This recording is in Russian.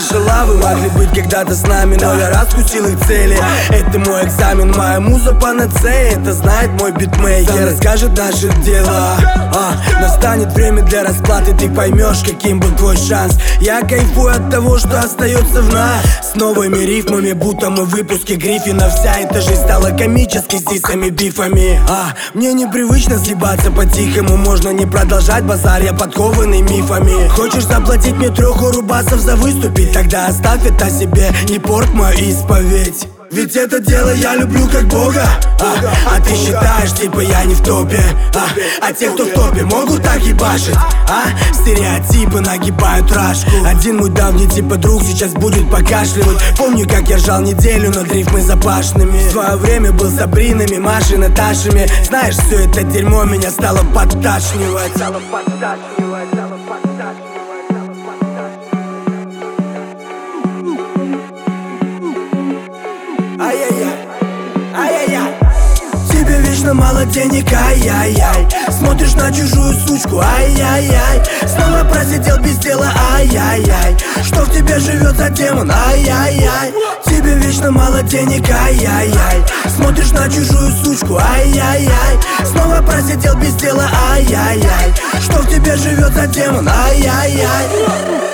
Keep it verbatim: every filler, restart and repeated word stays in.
слышала, вы могли быть когда-то с нами, но я раскусил их цели. Это мой экзамен, моя муза панацея, это знает мой битмейкер, расскажет наши дела. а, Настанет время для расплаты, ты поймешь, каким был твой шанс. Я кайфую от того, что остается в нас. С новыми рифмами, будто мы в выпуске Гриффина. Вся эта жизнь стала комической с дисами, бифами. А, мне непривычно съебаться по-тихому. Можно не продолжать базар, я подкованный мифами. Хочешь заплатить мне треху рубасов за выступить? Тогда оставь это себе, не порт мою исповедь. Ведь это дело я люблю как Бога, а, а ты считаешь, типа я не в топе, а, а те, кто в топе, могут так ебашить, а? Стереотипы нагибают рашку. Один мой давний типа друг сейчас будет покашливать. Помню, как я жал неделю над рифмой запашными. В свое время был с Сабринами, Машей, Наташами. Знаешь, все это дерьмо меня стало подташнивать. Стало подташнивать, стало подташнивать. Ай-яй-яй, ай-яй-яй. Тебе вечно мало денег, ай-яй-яй. Смотришь на чужую сучку, ай-яй-яй. Снова просидел без дела, ай-яй-яй. Что в тебе живет за демон, ай-яй-яй. Тебе вечно мало денег, ай-яй-яй. Смотришь на чужую сучку, ай-яй-яй. Снова просидел без дела, ай-яй-яй. Что в тебе живет за демон, ай-яй-яй.